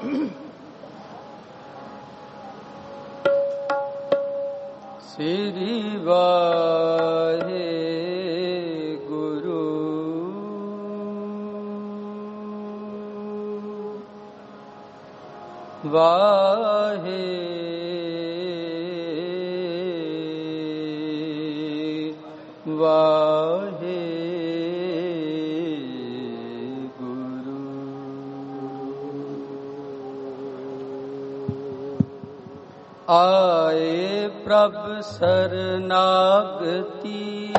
श्री वाहे गुरु वाहे वाहे गुरु। आए प्रभ शरणागति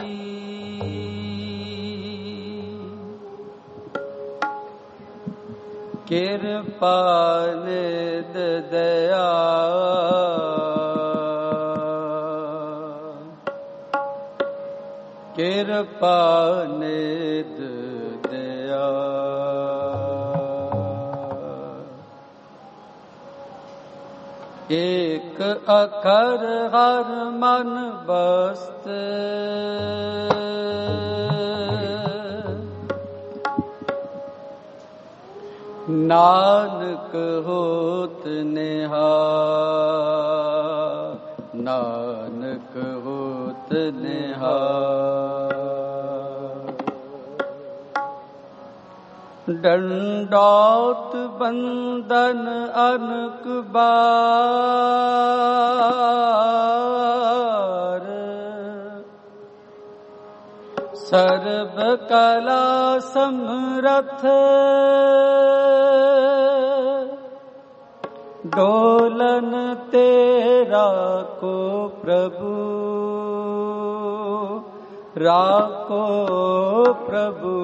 कृपा निध दया कृपा निध दया। एक अखर हर मन बस्त नानक होत निहाल, नानक होत निहाल। दंडौत बंदन अनक बार, सर्व कला समरथ डोलन तेरा को प्रभु, राको प्रभु।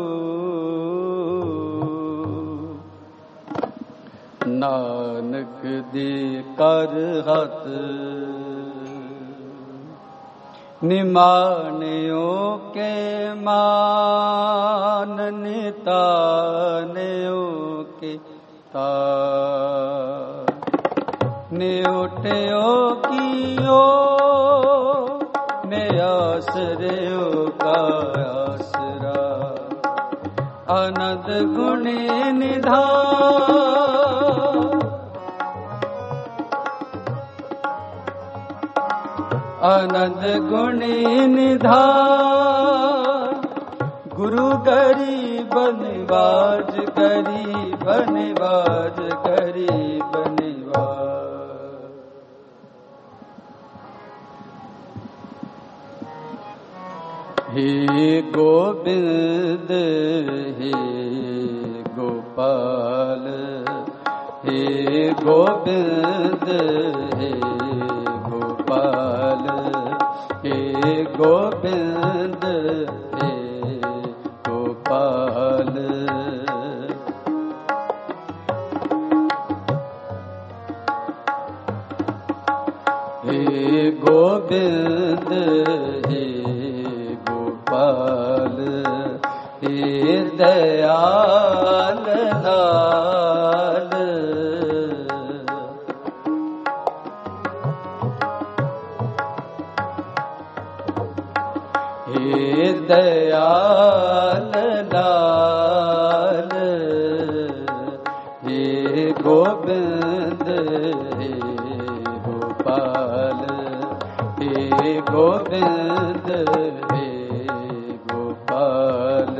नानक दे कर हत निमान्यो के मान, नितान्यो के तान। निउठ्यो कियो ने आश्रयो का आसरा, अनंत गुणी निधान, अनंत गुणी निधान। गुरु गरीब निवाज, गरीब निवाज, गरीब निवाज। हे गोविंद हे गोपाल, हे गोविंद हे गोपाल, हे गोविंद हे गोपाल। हे गोविंद हे गोपाल, हे दयाल लाल। हे दयाल लाल, हे गोविंद हे गोपाल, हे गोविंद हे गोपाल।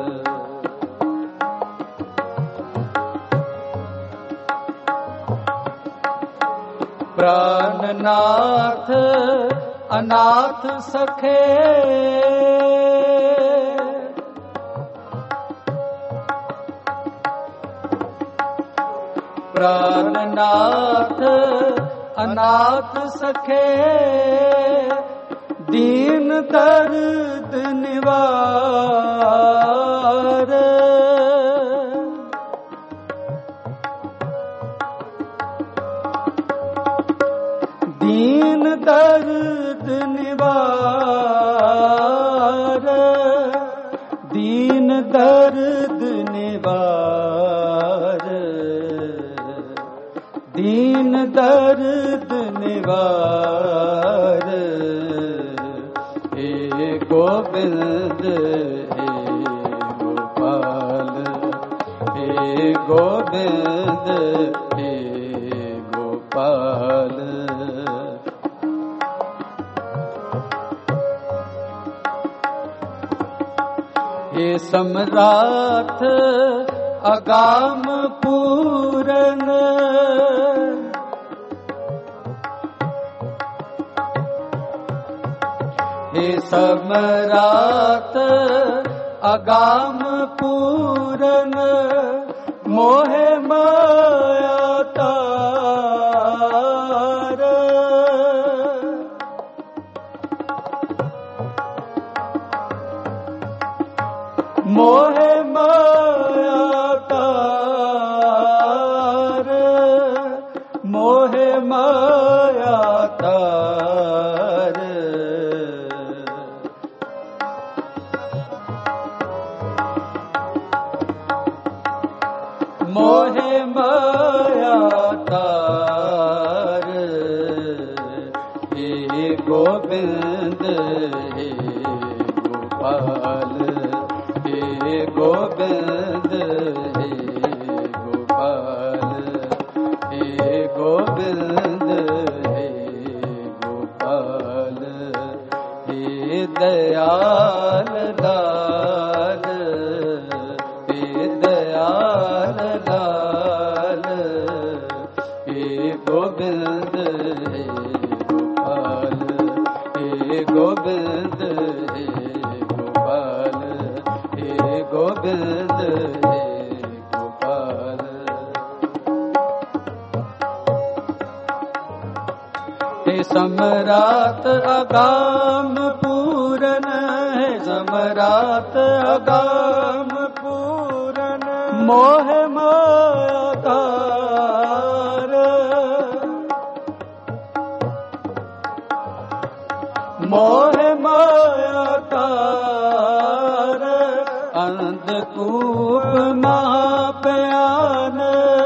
प्राणनाथ अनाथ सखे, प्राणनाथ अनाथ सखे, दीन दर्द निवार। दीन दर्द निवार, दीन दर्द निवार, दीन दर्द निवार। हे गोविंद हे गोपाल, हे गोविंद हे सम्राट अगाम पूरन, हे सम्राट अगाम पूरन, मोहे माया तार, मोहे माया तार, मोहे माया तार, मोहे माया तार, हे गोविंद हे गोपाल, हे गोविंद हे गोपाल, हे गोविंद हे गोपाल, हे दयाल लाल, हे दयाल लाल, हे गोविंद हे गोपाल, हे गोविंद हे गोपाल, हे गोविंद हे गोपाल, हे सम्राट अगाम पूरन, हे सम्राट अगाम पूरन, मोह माया तार, मोह माया तार, अंधकूप महाप्यान,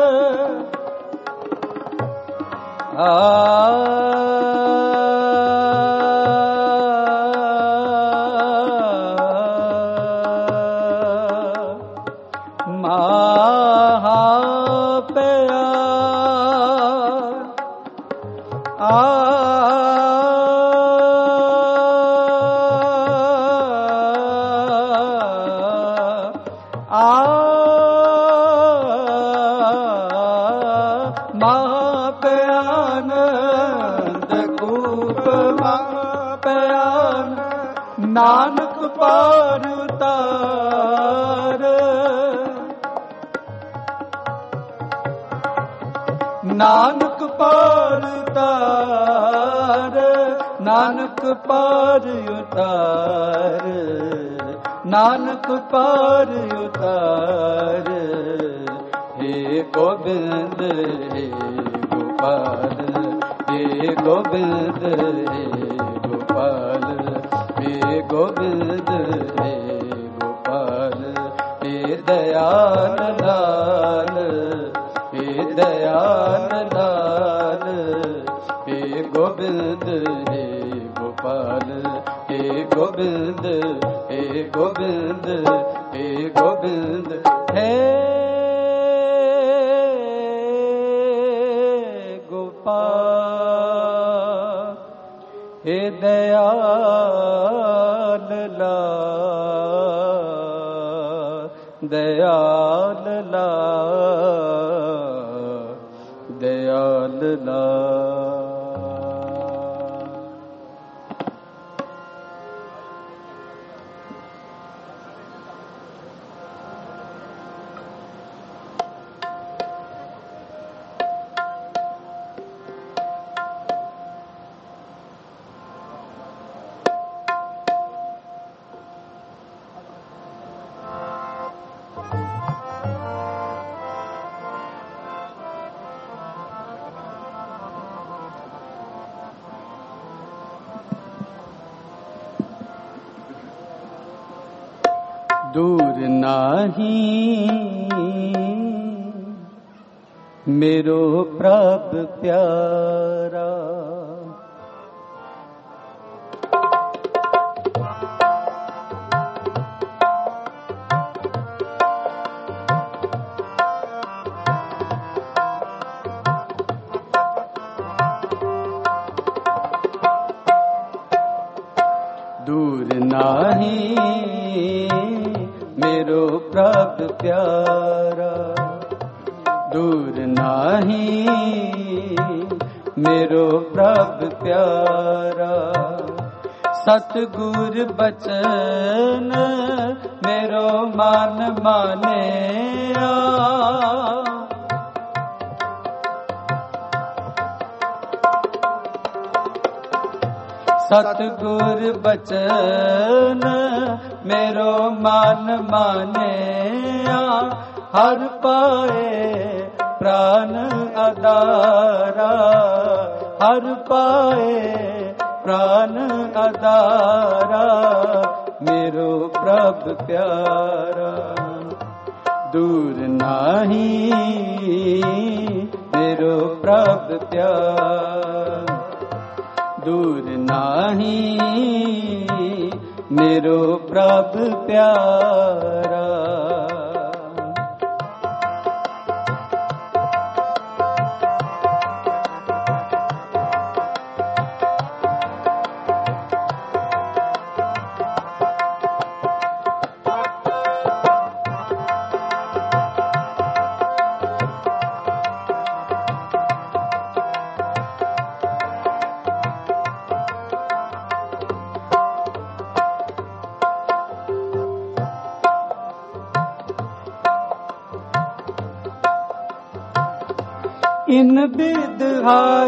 नानक पार तार, नानक पार तार, नानक पार उतार, नानक पार उतार, हे गोविंद हे गोपाल, हे गोविंद हे गोपाल, हे गोविंद हे गोपाल, हे दयाल लाल, हे दयाल लाल, हे गोविंद हे गोपाल, हे गोविंद हे गोविंद हे गोविंद, हे गोपाल, हे दयाल लाल, दयाल लाल, दयाल लाल। दूर नाही मेरो प्रभ प्यारा, दूर नाही मेरो प्रभु प्यारा दूर नाही मेरो प्रभु प्यारा सतगुर बचन मेरो मन मानिया सतगुर बचन मेरो मन मानिया हर पाए प्राण अदारा हर पाए प्राण अदारा मेरो प्रभु प्यारा दूर नाही मेरो प्रभु प्यारा दूर नाही मेरो प्रभु प्यारा इन बिदहार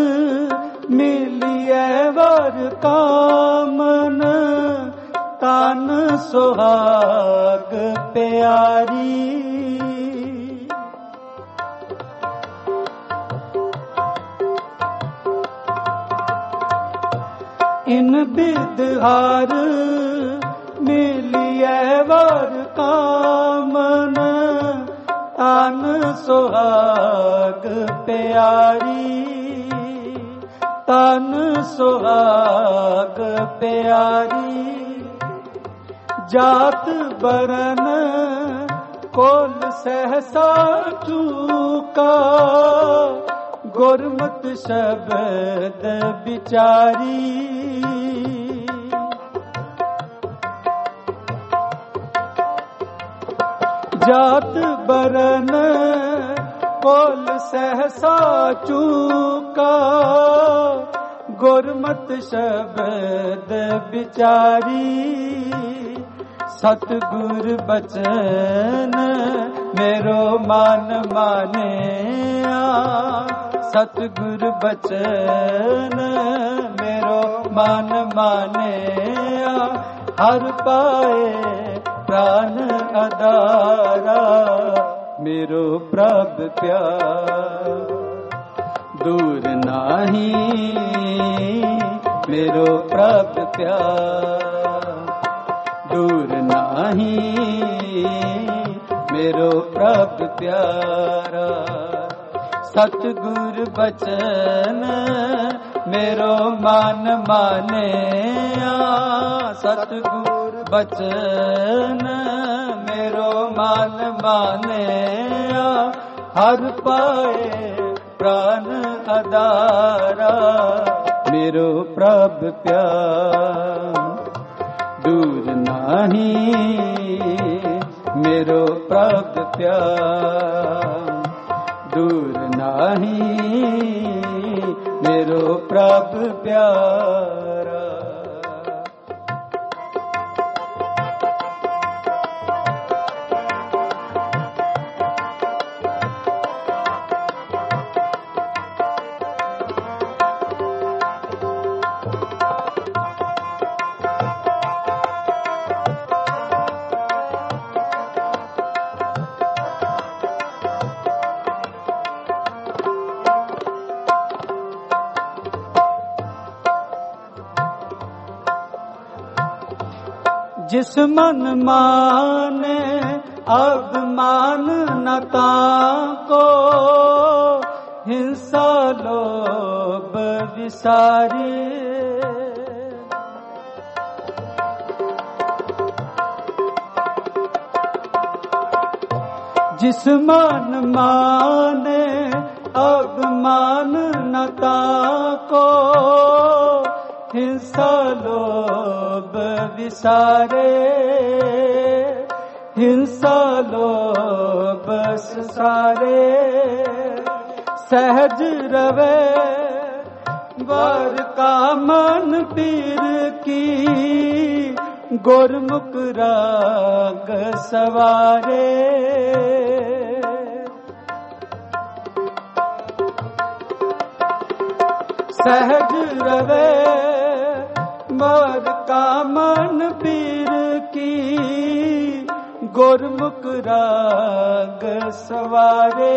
मिलिए वर कामन तन सुहाग प्यारी इन बिदहार मिलिए वर कामन तन सुहाग प्यारी तन सुहाग प्यारी जात बरन कोल सहसा चूका गुरमत शब्द बिचारी जात बरन कोल सहसा चूका गुरमत शब्द बिचारी सतगुर बचन मेरो मन मानिया सतगुर बचन मेरो मन मानिया हर पाए प्राण अदारा मेरो प्रभु प्यारा दूर नाही मेरो प्रभु प्यारा दूर नाही मेरो प्रभु प्यारा सतगुर बचन मेरो मन मानिया सतगुर बचन मेरो मन मानिया हर पाए प्राण अदारा मेरो प्रभु प्यारा दूर नाही मेरो प्रभु प्यारा दूर नाही मेरो प्रभु प्यारा जिस मन माने अभिमान नता को हिंसा लोभ विसारे जिस मन माने अभिमान नता को हिंसा लोभ विसारे हिंसा लोभ सारे सहज रवे वर का मन पीर की गुरमुख राग सवारे सहज रवे वर का मन पीर की गुरमुख राग सवारे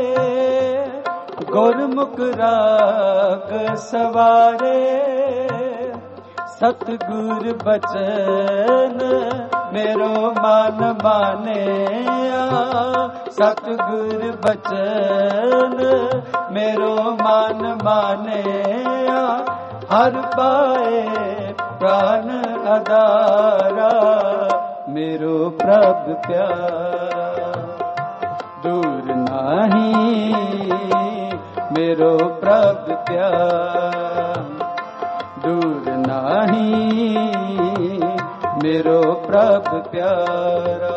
गुरमुख राग सवारे सतगुर बचन मेरो मन माने सतगुर बचन मेरो मन माने हर पाए प्राण अदारा मेरो प्रभु प्यारा दूर नहीं मेरो प्रभु प्यारा दूर नहीं मेरो प्रभु प्यारा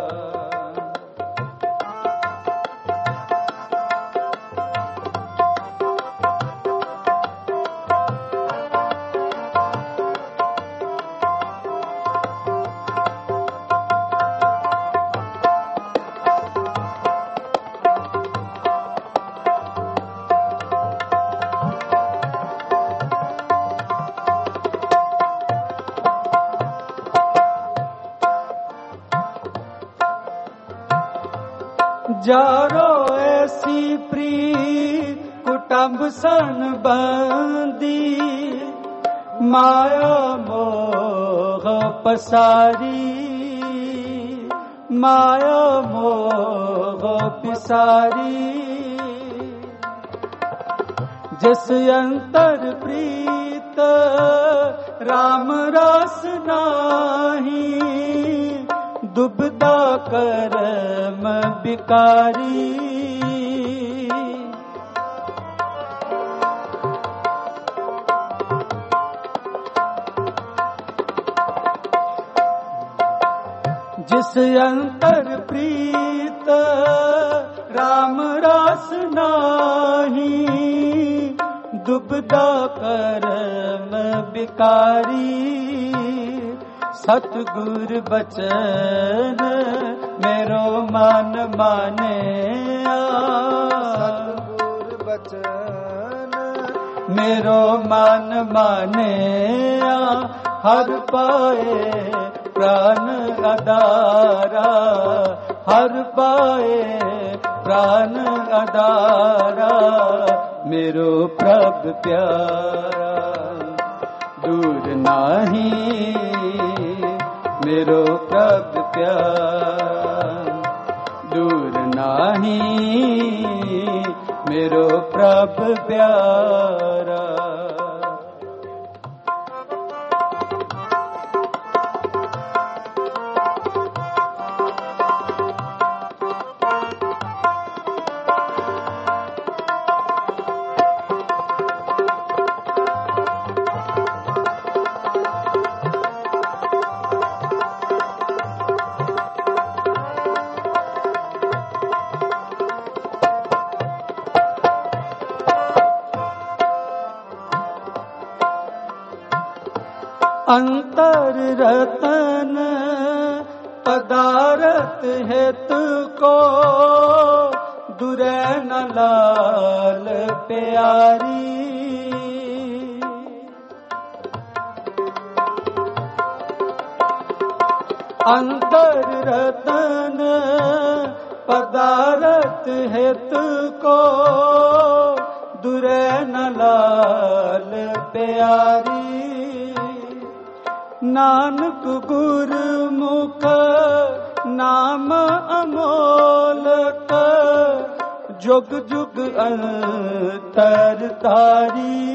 जारो ऐसी प्रीत कुटुंब सन बंदी माया मोह पसारी माया मोह पिसारी जिस अंतर प्रीत राम रस नाही दुबदा कर्म बिकारी जिस अंतर प्रीत राम रस नाही दुबदा कर्म बिकारी सतगुर बचन मेरो मन माने सतगुर बचन मेरो मन माने हर पाए प्राण अदारा हर पाए प्राण अदारा मेरो प्रभु प्यारा दूर नहीं मेरो प्रभु प्यारा दूर नहीं मेरो प्रभु प्यारा अंतर रतन पदारथ हेतु को दुरै न लाल प्यारी अंतर रतन पदारथ हेतु को दुरै न लाल प्यारी नानक गुरमुख नाम अमोलक जुग जुग अंतर तारी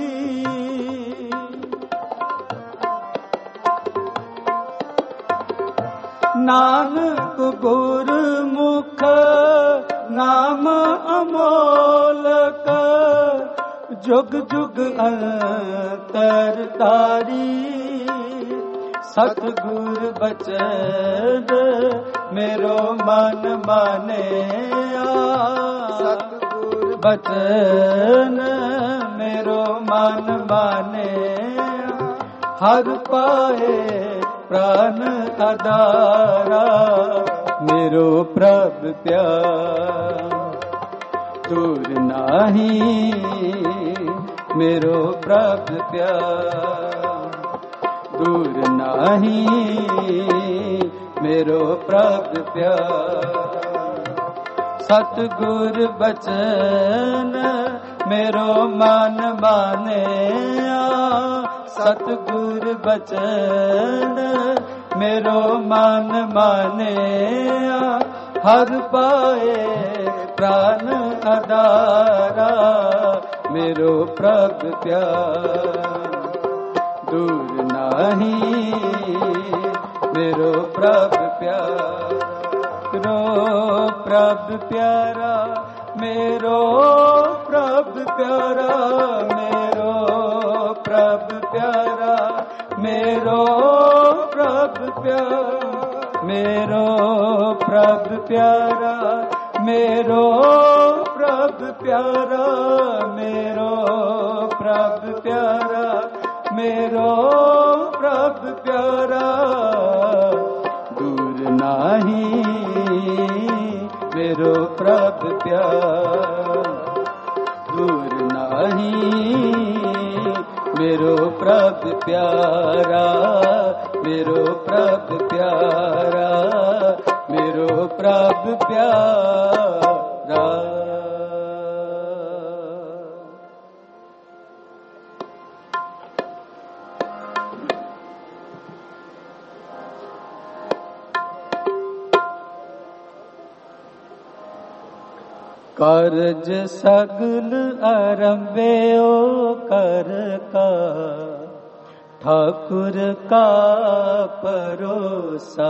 नानक गुरमुख नाम अमोलक जुग जुग अंतर तारी सतगुर बचन मेरो मन मानिया सतगुर बचन मेरो मन माने हर पाए प्राण आधारा मेरो प्रभु प्यार दूर नाही मेरो प्रभु प्यार दूर नाही मेरो प्रभु प्यार सतगुर बचन मेरो मन माने सतगुर बचन मेरो मन माने हर पाए प्राण आधारा मेरो प्रभु प्यार दूर नाही मेरो प्रभु प्यार प्रभु प्यारा मेरो प्रभु प्यारा मेरो प्रभु प्यारा मेरो प्रभु प्यारा मेरो प्रभु प्यारा मेरो प्रभु प्यारा मेरो प्रभु प्यारा मेरो प्रभु प्यारा दूर नाही मेरो प्रभु प्यार दूर नाही मेरो प्रभु प्यारा मेरो प्रभु प्यारा मेरो प्रभु प्यारा कारज सगल आरंभ्यो कर का ठाकुर का परोसा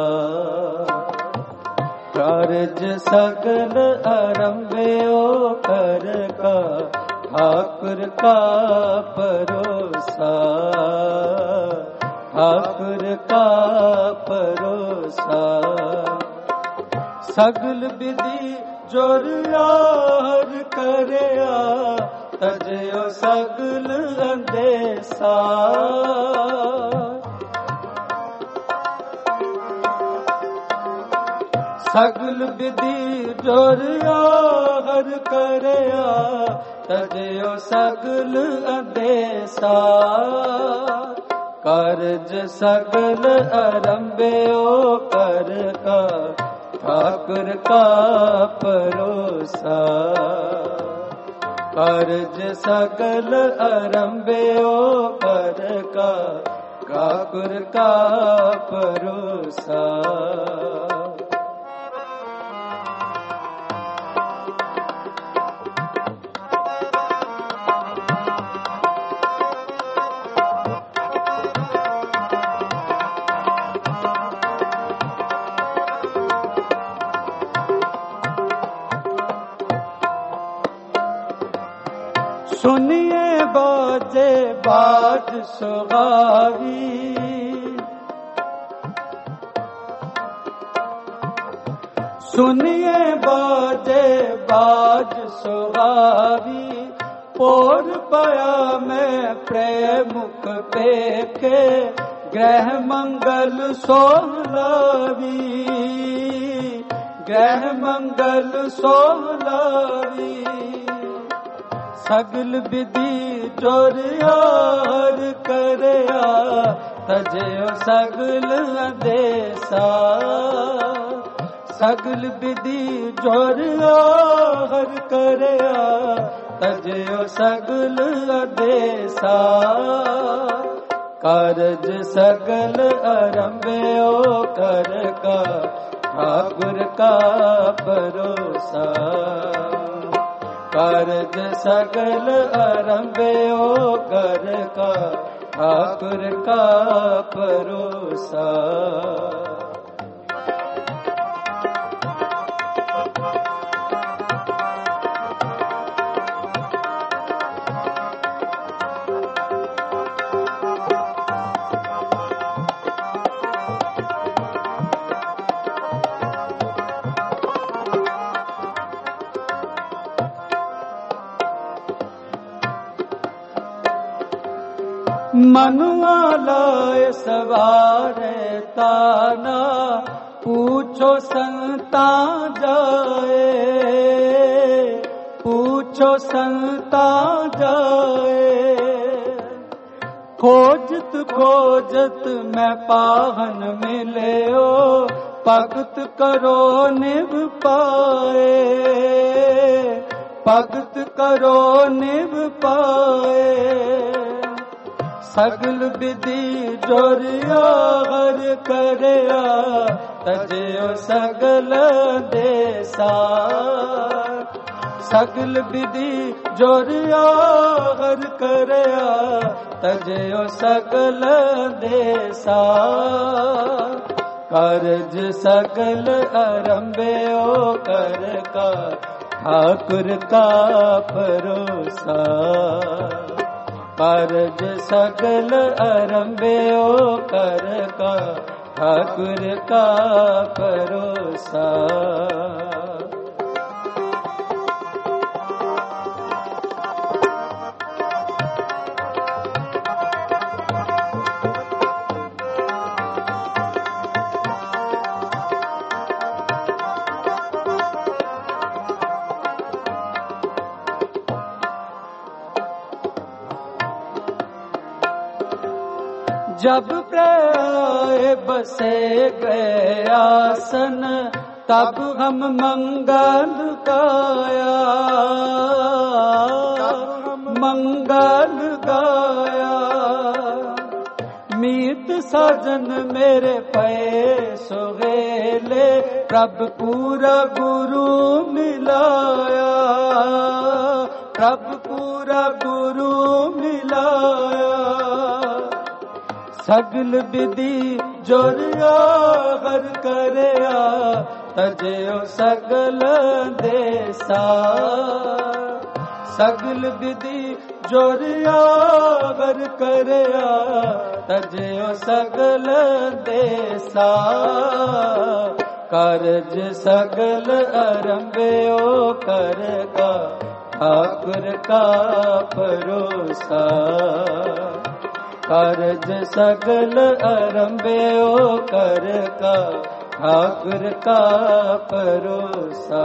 कारज सगल आरंभ्यो कर का ठाकुर का परोसा ठाकुर का परोसा सगल विधि जोरियार करया तजयो सगल अंदेसा सगल विधि जोरियार करया तजयो सगल अंदेसा कारज सगल आरंभ्यो कर का ठाकुर का परोसा कारज सगल आरंभ्यो कर का ठाकुर का परोसा सुनिए बाजे बाज सुहावी सुनिए बाजे बाज सुहावी पोर पाया मैं प्रेम मुख पेखे ग्रह मंगल सोहलावी ग्रह मंगल सोहलावी सगल विधि जोरियार करया तजयो सगल देसा सगल विधि जोरियार करया तजयो सगल देसा कारज सगल आरंभ्यो कर का ठाकुर का भरोसा कारज सगल आरंभ्यो कर का ठाकुर का भरोसा मनुआ लाए सवारे ताना, पूछो संता जाए, पूछो संता जाए। खोजत खोजत मैं पाहन मिले ओ, भगत करो निभ पाए, भगत करो निभ पाए। सगल विधि जोरिया हर करया, तजयो सगल देसा। सगल विधि जोरिया हर करया, तजयो सगल देसा। कारज सगल आरंभ्यो कर का, ठाकुर का भरोसा। कारज सगल आरंभ्यो कर का, ठाकुर का भरोसा। जब प्राय बसे गए आसन, तब हम मंगल गाया, मंगल गाया। मीत साजन मेरे पे सुहेले, प्रभु पूरा गुरु मिलाया, प्रभु पूरा गुरु मिलाया। सगल विधि जोरिया हर करया, तजयो सगल देसा। सगल विधि जोरिया हर करया, तजयो सगल देसा। कारज सगल आरंभ्यो कर का, ठाकुर का भरोसा। कारज सगल आरंभ्यो कर का, ठाकुर का भरोसा।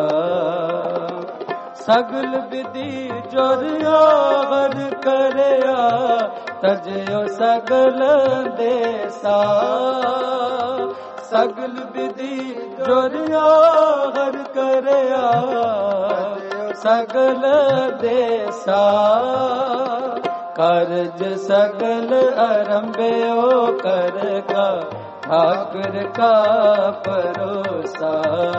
सगल विधि जोरिया हर करया, तजयो सगल देसा। सगल विधि जोरिया हर करया, सगल देसा। कारज सगल आरंभ्यो कर का, ठाकुर का भरोसा।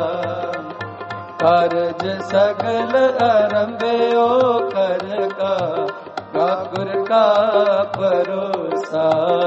कारज सगल आरंभ्यो कर का, ठाकुर का भरोसा।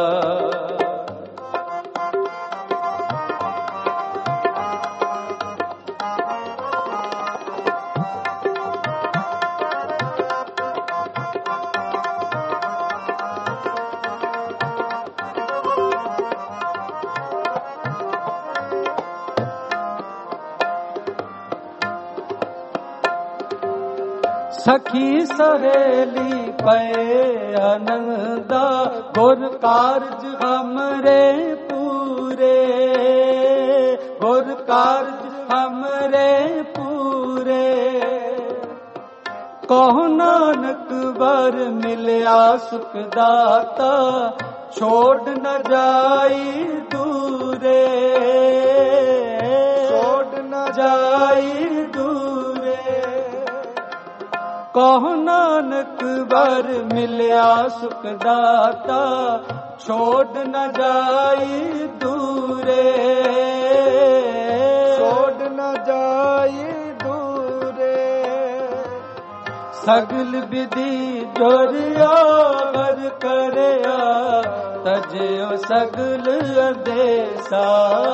सखी सहेली पे आनंदा, गुर कारज हमरे पूरे, गुर कारज हमरे पूरे। कहो नानक बर मिलया सुख दाता, छोड़ न जाई दूरे, छोड़ न जाई दूरे। कहो नानक बर मिलया सुख दाता, छोड़ न जाई दूरे, छोड़ न जाई दूरे। सगल विधि जोरिया हर करया, तजयो सगल देसा।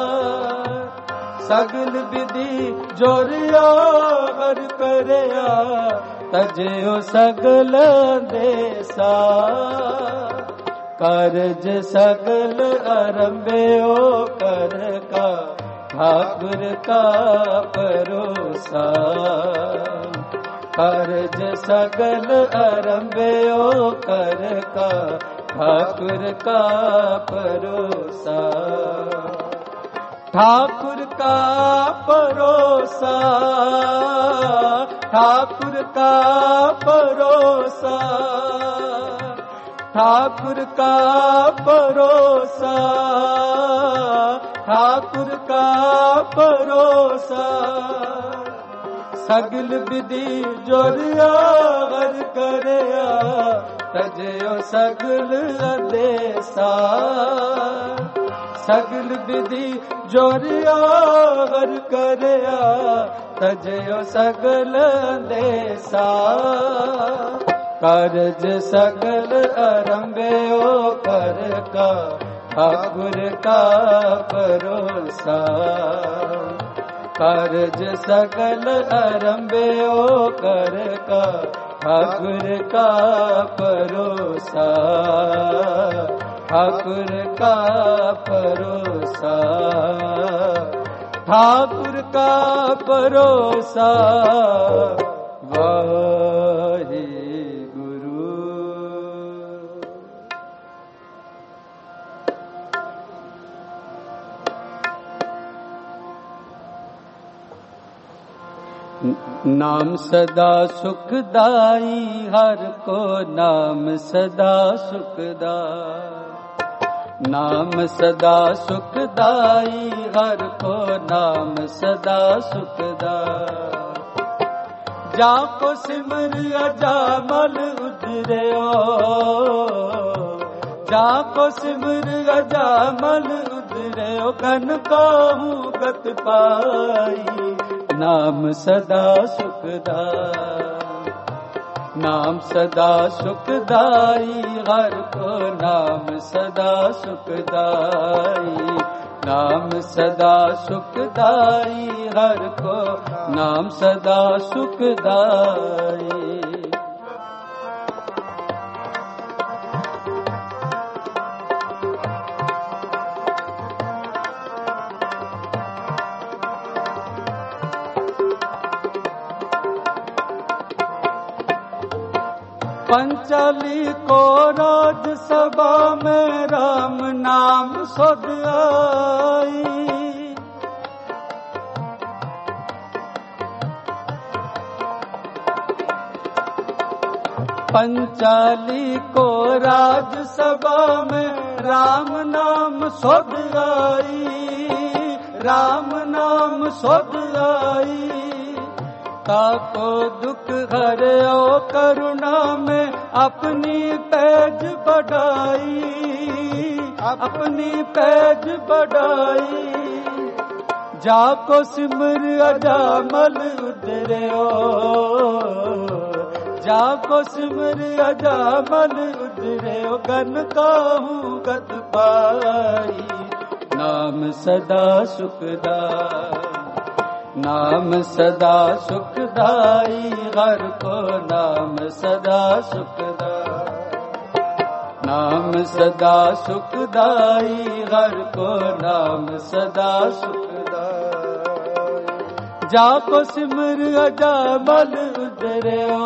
सगल विधि जोरिया हर करया, तजयो सगल देसा। कारज सगल आरंभ्यो कर का, ठाकुर का भरोसा। कारज सगल आरंभ्यो कर का, ठाकुर का परोसा, ठाकुर का परोसा, ठाकुर का परोसा, ठाकुर का परोसा, ठाकुर का परोसा। सगल विधि जोरियावर करया, तजयो सगल अदेसा। सगल विधि जोरियावर करया, तजयो सगल अदेसा। कारज सगल आरंभ्यो कर का, ठाकुर का परोसा। कारज सकल आरंभ्यो कर का, ठाकुर का परोसा। ठाकुर का परोसा, ठाकुर का परोसा। वाहे नाम सदा सुखदाई, हर को नाम सदा सुखदाई। नाम सदा सुखदाई, हर को नाम सदा सुखदाई। जाको सिमर अजामल उतरयो, जाको सिमर अजामल उतरयो। कन कहूँ गत पाई, नाम सदा सुखदाई। नाम सदा सुखदाई, हर को नाम सदा सुखदाई। नाम सदा सुखदाई, हर को नाम सदा सुखदाई। पंचाली को राज सभा में राम नाम सुध आई। पंचाली को राज सभा में राम नाम सुध आई। राम नाम सुध आई। ताको दुख हरयो करुणा में अपनी पैज बढ़ाई। अपनी पैज बढ़ाई। जाको सिमर अजामल उतरयो। जाको सिमर अजामल उतरयो। गन कहूँ गत पाई। नाम सदा सुखदाई। नाम सदा सुखदाई। हर को नाम सदा सुखदाई। नाम सदा सुखदाई। हर को नाम सदा सुखदाई। जाको सिमर अजामल उतरयो।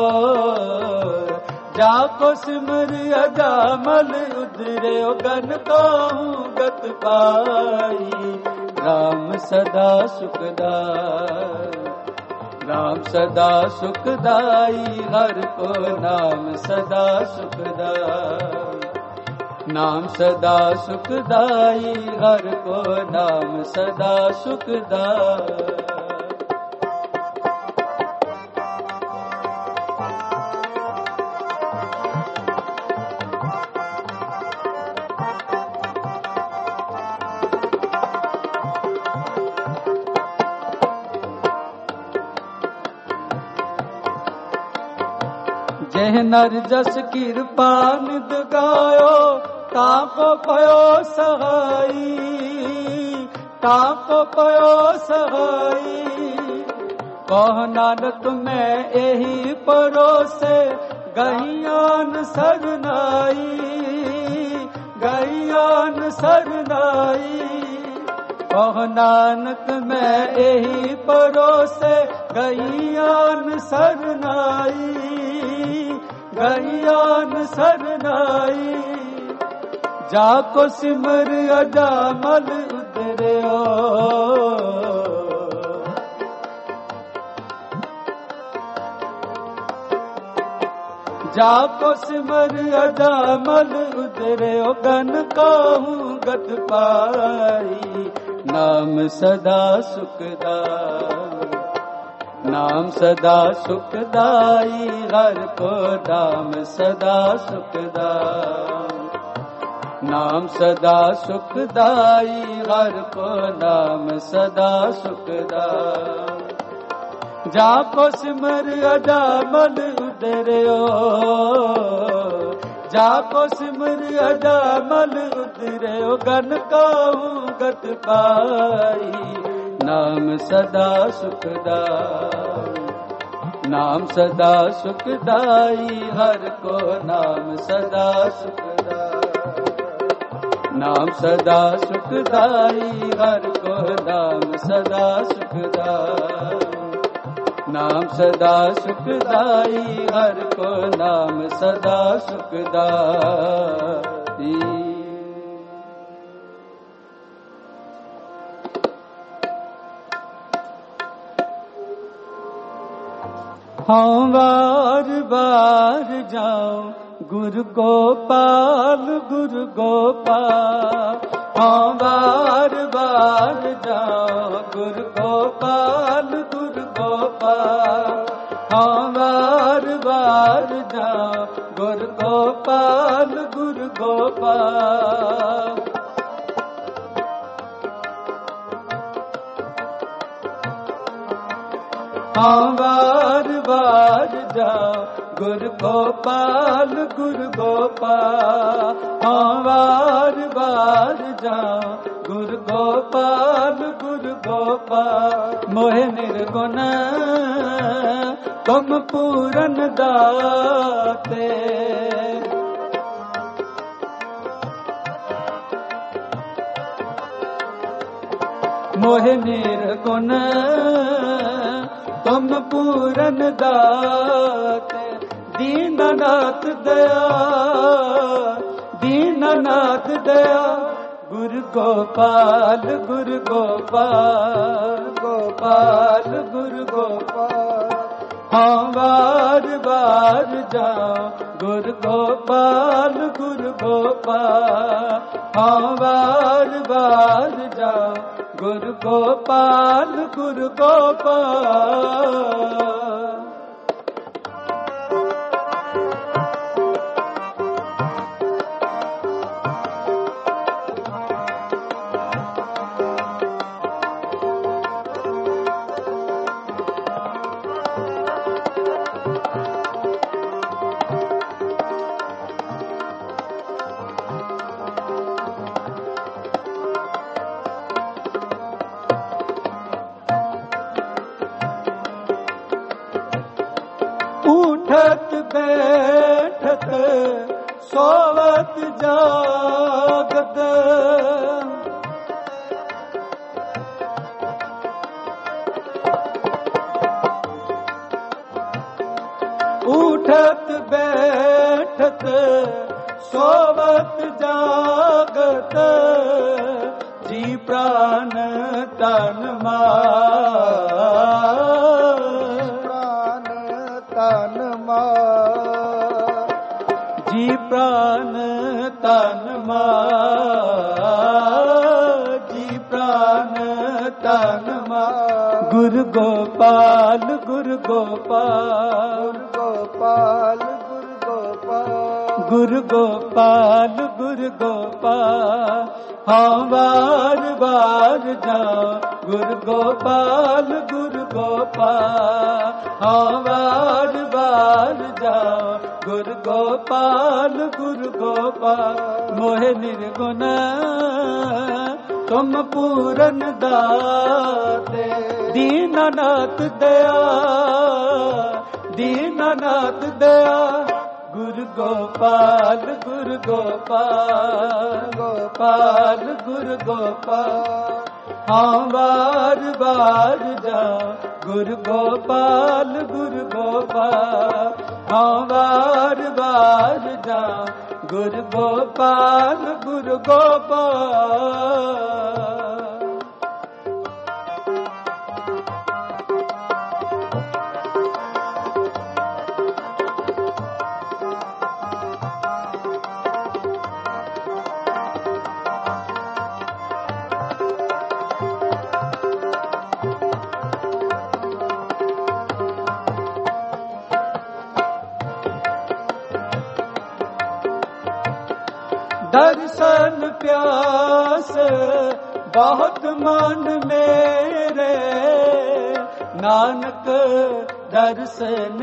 जाको सिमर अजामल उतरयो। गन कहूँ गत पाई। राम सदा सुखदाई। राम सदा सुखदाई। हर को नाम सदा सुखदाई। नाम सदा सुखदाई। हर को नाम सदा सुखदाई। जह नर जस कृपा निद गायो। ताको पयो सहाई। ताको पयो सहाई। कह नानक मैं एही परोसे। गहियान सरनाई। गहियान सरनाई। कह नानक मैं एही परोसे। गहियान सरनाई। गहियान सरनाई। जाको सिमर अजामल उतरियो, जाको सिमर अजामल उतरियो, गन कहूँ गत पाई, नाम सदा सुखदाई, नाम सदा सुखदाई, हर को नाम सदा सुखदाई, नाम सदा सुखदाई, हर को नाम सदा सुखदाई। जाको सिमर अजामल उतरियो, जाको सिमर अजामल उतरियो, गन कहूँ गत पाई, नाम सदा सुखदाई, नाम सदा सुखदाई, हर को नाम सदा सुखदाई, नाम सदा सुखदाई, हर को नाम सदा सुखदाई, नाम सदा सुखदाई, हर को नाम सदा सुखदाई। हाँ बार बार जाऊं गुरु गोपाल, गुरु गोपाल, हाँ बार बार जाऊं गुरु गोपाल, गुरु गोपाल, हाँ बार बार जाऊं गुरु गोपाल, गुरु गोपाल। हाँ बार बार जाओ गुरु गोपाल, गुरु गोपाल, हाँ बार बार जाओ गुरु गोपाल, गुरु गोपाल। मोहे निर्गुण तुम पूरन दाते, मोहे निर्गुण तुम पूरन दाते, दीननाथ दया, दीननाथ दया, गुरु गोपाल, गुरु गोपाल, गोपाल, गुरु गोपाल। हाँ बार बार जाओ गुरु गोपाल, गुरु गोपाल, हाँ बार बार जाओ गुरु गोपाल, गुरु गोपाल। उठत बैठत सोवत जागत, उठत बैठत सोवत जागत, जी प्राण तन जी प्राण तन जी प्राण तन गुरु गोपाल, गुरु गोपाल, गोपाल, गुरु गोपाल, गुरु गोपाल, गुरु गोपाल। हाँ बार बार जाओ गुरु गोपाल, गुरु गोपाल, हाँ बार बार जाओ गुरु गोपाल, गुरु गोपाल। मोहे निर्गुण तुम पूरन दाते, दीननाथ दया, दीननाथ दया, गुरु गोपाल, गुरु गोपाल, गोपाल, गुरु गोपाल। हाँ बार बार जाओ गुरु गोपाल, गुरु गोपाल, हाँ बार बार जाओ गुरु गोपाल गुरु गोपाल। दर्शन प्यास बहुत मन मेरे, नानक दर्शन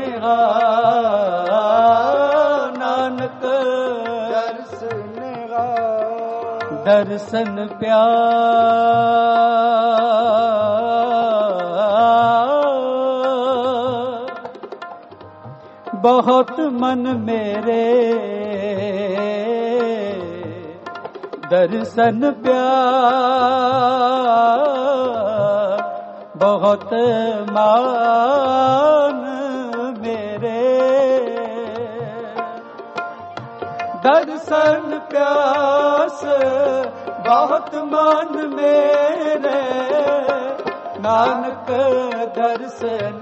नानक दर्शन दर्शन प्यास बहुत मन मेरे, दर्शन प्यार बहुत मान मेरे। दर्शन प्यास बहुत मान मेरे, नानक दर्शन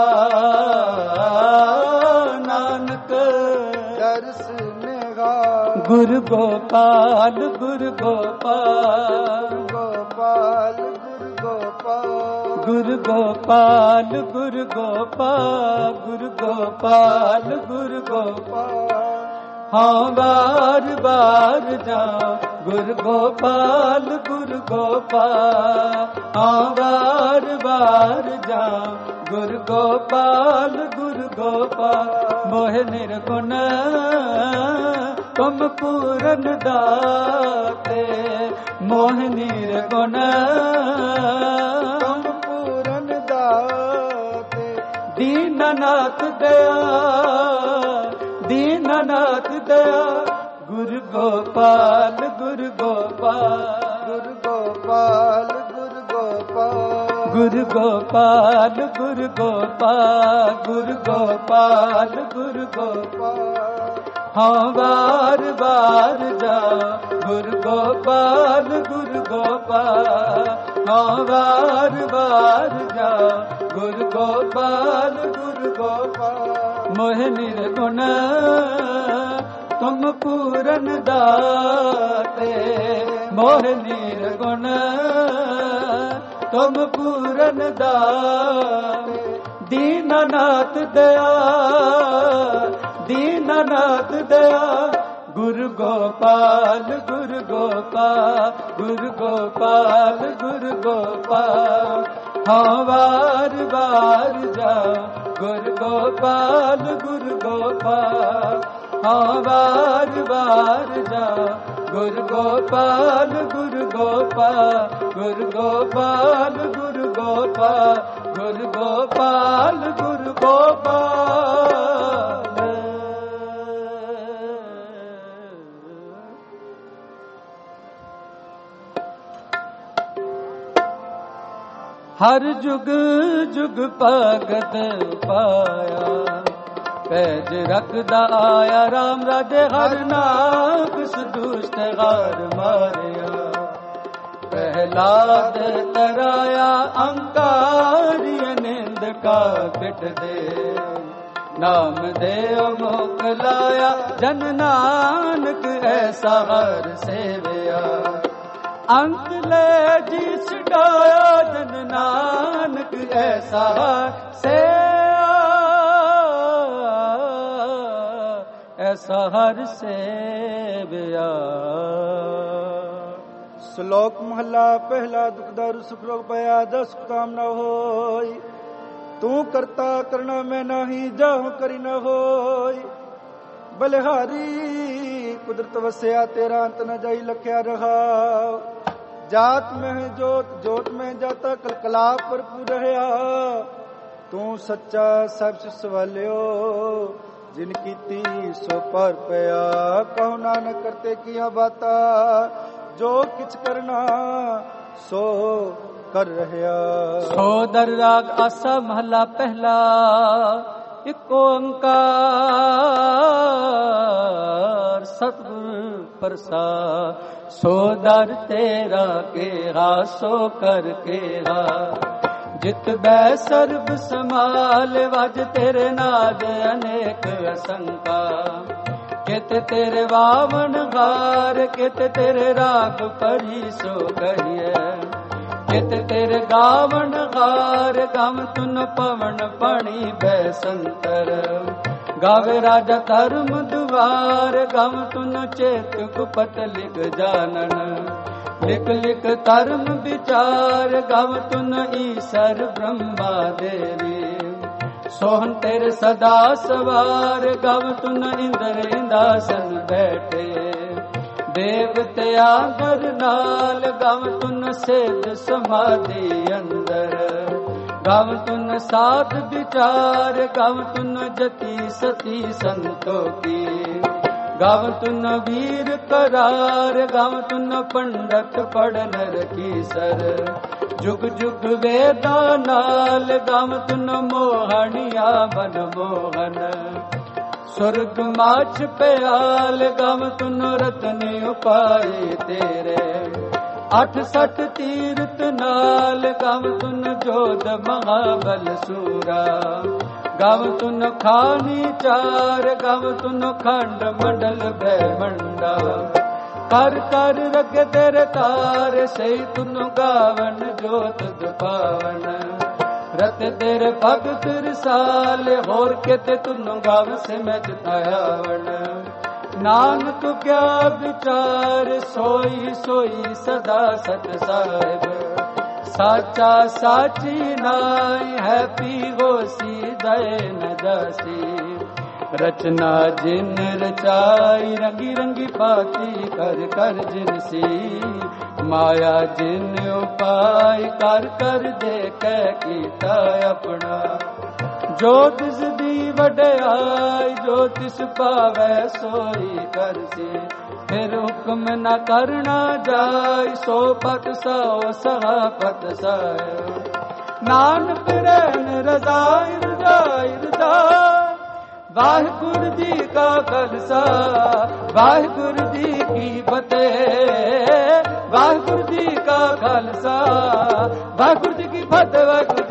नानक दर्शन गुरु गोपाल गुरु गोपाल गोपाल गुरु गोपाल गुरु गोपाल गुरु गोपाल गुरु गोपाल गुरु गोपाल। हाँ बार बार जाओ गुरु गोपाल गुरु गोपाल। हाँ बार बार जाओ गुरु गोपाल गुरु गोपाल। मोह निर्गुण तुम पूरन दाते, मोह निर्गुण तुम पूरन दाते। दीननाथ दया दीननाथ दया गुरु गोपाल गुरु गोपाल गुरु गोपाल गुरु गोपाल गुरु गोपाल गुरु गोपाल गुरु गोपाल गुरु गोपाल। हाँ बार बार जाओ गुरु गोपाल गुरु गोपाल। हाँ बार बार जाओ गुरु गोपाल गुरु गोपाल। मोह निर्गुण तुम पूरन दाते, मोह निर्गुण तुम पूरन दाते। दीननाथ दया दीननाथ दया गुरु गोपाल गुरु गोपाल गुरु गोपाल गुरु गोपाल। हाँ बार बार जाओ गुरु गोपाल गुरु गोपाल। हाँ बार बार जाओ गुरु गोपाल गुरु गोपाल गुरु गोपाल गुरु गोपाल गुरु गोपाल गुरु गोपाल। हर जुग जुग भगत पाया, पैज रखदा आया राम राजे हर नाग दुष्ट हार मारिया। प्रहलाद तराया अंकारी निंद का पिट दे, नाम देव मोकलाया जन नानक ऐसा हर सेवया। अंत ले जी छुड़ाया जन नानक ऐसा से ऐसा हर सेवया। श्लोक महला पहला दुख दारु सुख रोग भया दस कामना होई। तू करता करना में नहीं जाहु करी न होई। बलिहारी कुदरत वस्या तेरा अंत न जाई लख्या रहा। जात में है जोत जोत में जाता कलकला भरपूर रहा। तू सच्चा सब सवालियो जिनकी ती सो पर पया। कहो नानक करते किया बाता जो किच करना सो कर रहा। सो दर राग आसा महला पहला ਇੱਕ ਓੰਕਾਰ ਸਤਿਗੁਰ ਪ੍ਰਸਾਦ। ਸੋ ਦਰ ਤੇਰਾ ਕੇਹਾ ਸੋ ਕਰ ਕੇਹਾ, ਜਿਤ ਬੈ ਸਰਬ ਸਮਾਲ ਵਜ ਤੇਰੇ ਨਾਦ ਅਨੇਕ ਅਸੰਕਾ। ਕਿਤ ਤੇਰੇ ਵਾਵਨ ਘਾਰ, ਕਿਤ ਤੇਰੇ ਰਾਗ ਪਰੀ ਸੋ ਕਹੀਏ। ਕਿਤ ਤੇਰੇ ਗਾਵਨ ਘਾਰ, ਗਮ ਤੁਨ ਪਵਨ ਪਾਣੀ ਬੈ ਸੰਤਰ। ਗਾਵੇ ਰਾਜਾ ਧਰਮ ਦੁਆਰ, ਗਮ ਤੁਨ ਚੇਤ ਗੁਪਤ ਲਿਖ ਜਾਨਨ। ਲਿਖ ਲਿਖ ਧਰਮ ਵਿਚਾਰ, ਗਮ ਤੁਨ ਈਸਰ ਬ੍ਰਹਮਾ ਦੇਵੀ। ਸੋਹਣ ਤੇਰੇ ਸਦਾ ਸਵਾਰ, ਗਮ ਤੁਨ ਇੰਦਰ ਇੰਦਾਸਨ ਬੈਠੇ। ਦੇਵਤਿਆਂ ਦਰ ਨਾਲ, ਗਮ ਤੁਨ ਸਿਧ ਸਮਾਧੀ ਅੰਦਰ। ਗਮ ਤੁਨ ਸਾਧ ਵਿਚਾਰ, ਗਮ ਤੁਨ ਜਤੀ ਸਤੀ ਸੰਤੋਖੀ। ਗਮ ਤੁਨ ਵੀਰ ਕਰਾਰ, ਗਮ ਤੁਨ ਪੰਡਤ ਪੜਨ ਰਖੀ ਸਰ। ਜੁਗ ਜੁਗ ਵੇਦਾਂ ਨਾਲ, ਗਮ ਤੁਨ ਮੋਹਣਿਆ ਮਨ ਮੋਹਨ। ਸੁਰਗ ਮਾਛ ਪਿਆਲ, ਗਮ ਤੁਨ ਰਤਨ ਉਪਾਏ ਤੇਰੇ। 68 ਤੀਰਥ ਨਾਲ, ਗਮ ਤੁਨ ਜੋਧ ਮਹਾਬਲ ਸੂਰਾ। ਗਮ ਤੁਨ ਖਾਨੀ ਚਾਰ, ਗਮ ਤੁਨ ਖੰਡ ਮੰਡਲ ਬ੍ਰਹਮੰਡਾ। ਕਰ ਕਰ ਰਗ ਤੇਰੇ ਤਾਰ, ਸਹੀ ਤੁਨ ਗਾਵਨ ਜੋਤ ਦੁਪਾਵਨ। ਰਤ ਤੇਰੇ ਭਗਤ ਰਸਾਲ, ਹੋਰ ਕਿਤੇ ਤੁਨ ਗਾਵ ਸਿਮਜ ਆਵਣ। ਨਾਨਕ ਕਿਆ ਵਿਚਾਰ, ਸੋਈ ਸੋਈ ਸਦਾ ਸਤ ਸਾਹਿਬ। ਸਾਚਾ ਸਾਚੀ ਨਾਈ ਹੈ, ਪੀ ਹੋਸੀ ਦਏ ਨ ਜਾਸੀ। ਰਚਨਾ ਜਿਨ ਰਚਾਈ, ਰੰਗੀ ਰੰਗੀ ਪਾਤੀ ਕਰ ਕਰ ਜਿਨਸੀ। ਮਾਇਆ ਜਿਨ ਉਪਾਈ, ਕਰ ਕਰ ਦੇਖੈ ਕੀਤਾ ਆਪਣਾ। ਜੋ ਤਿਸ ਦੀ ਵਡਿਆਈ, ਜੋ ਤਿਸ ਪਾਵੈ ਸੋਈ ਕਰਸੀ। ਫਿਰ ਹੁਕਮ ਨ ਕਰਨਾ ਜਾਈ, ਸੋ ਪਤ ਸੋ ਸਹਾ ਪਤ ਸਾਇ। ਨਾਨਕ ਰਹਿਣ ਰਜ਼ਾਈ ਰਜ਼ਾਈ ਰਜ਼ਾਈ। ਵਾਹਿਗੁਰੂ ਜੀ ਕਾ ਖਾਲਸਾ, ਵਾਹਿਗੁਰੂ ਜੀ ਕੀ ਫਤਿਹ। ਵਾਹਿਗੁਰੂ ਜੀ ਕਾ ਖਾਲਸਾ, ਵਾਹਿਗੁਰੂ ਜੀ ਕੀ ਫਤਿਹ। ਵਾਹਿਗੁਰੂ